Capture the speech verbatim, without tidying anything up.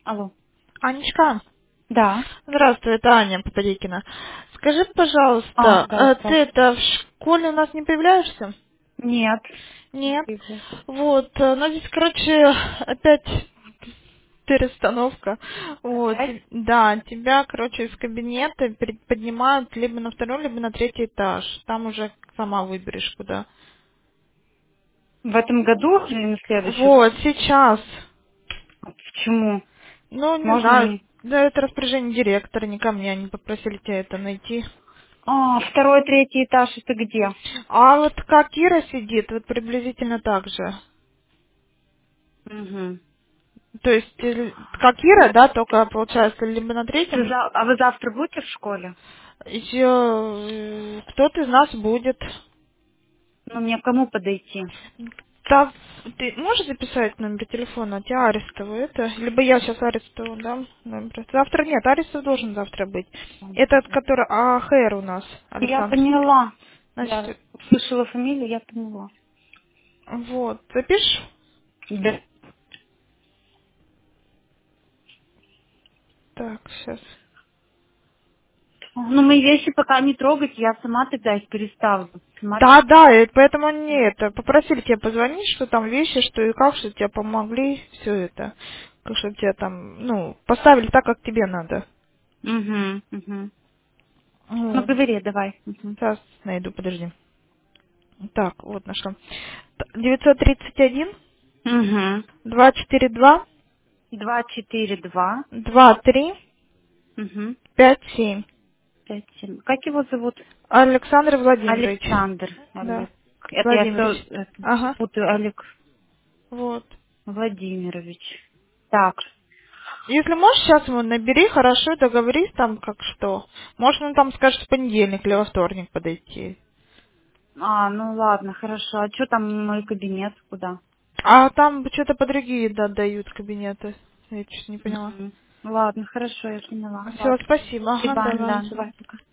Алло. Анечка, Да. здравствуй, это Аня Попадейкина. Скажи, А, пожалуйста, да, э, ты здравствуйте. это в школе у нас не появляешься? Нет. Не Нет. появляюсь. Вот, э, ну здесь, короче, опять перестановка. Вот, Опять? те- да, тебя, короче, из кабинета пере- поднимают либо на второй, либо на третий этаж. Там уже сама выберешь куда. В этом году или на следующих? Вот, сейчас. Почему? Ну, не Можно знаю, мне? да, это распоряжение директора, не ко мне, они попросили тебя это найти. А, второй, третий этаж это где? А вот как Ира сидит, вот приблизительно так же. Угу. То есть, э, как Ира, да, только получается либо на третьем, А вы завтра будете в школе? еще э, кто-то из нас будет. Ну, мне к кому подойти? Так, ты можешь записать номер телефона? Я Арестову это. Либо я сейчас Арестову дам номер. Завтра нет, Арестов должен завтра быть. Этот, который АХР у нас, Я Александр. поняла. Я Значит, услышала фамилию, я поняла. вот, запишешь? Да. Так, сейчас. Ну, мои вещи пока не трогать, я сама тогда их переставлю. Да, да, и поэтому они это попросили тебя позвонить, что там вещи, что и как, что тебе помогли, все это. Как чтобы тебя там, ну, поставили так, как тебе надо. Угу, угу. Ну, Вот. говори, давай. Угу. Сейчас найду, подожди. Так, вот нашла. девятьсот тридцать один, Угу. два четыре два, Два, четыре, два. два три Угу. пять семь. Пять, семь. Как его зовут? Александр Владимирович. Александр. Да, Олег. Это я Владимирович. все Ага, путаю. Олег вот. Владимирович. Так. Если можешь, сейчас ему набери, хорошо, договорись там, как что. Может, он там скажет в понедельник или во вторник подойти. А, ну ладно, хорошо. А что там мой кабинет? Куда? А там что-то по другие да, дают кабинеты. Я чуть не поняла. Мгм. Ладно, хорошо, я поняла. Все, Ладно. спасибо. Ага, Спасибо, Ань, давай. да, давай, пока.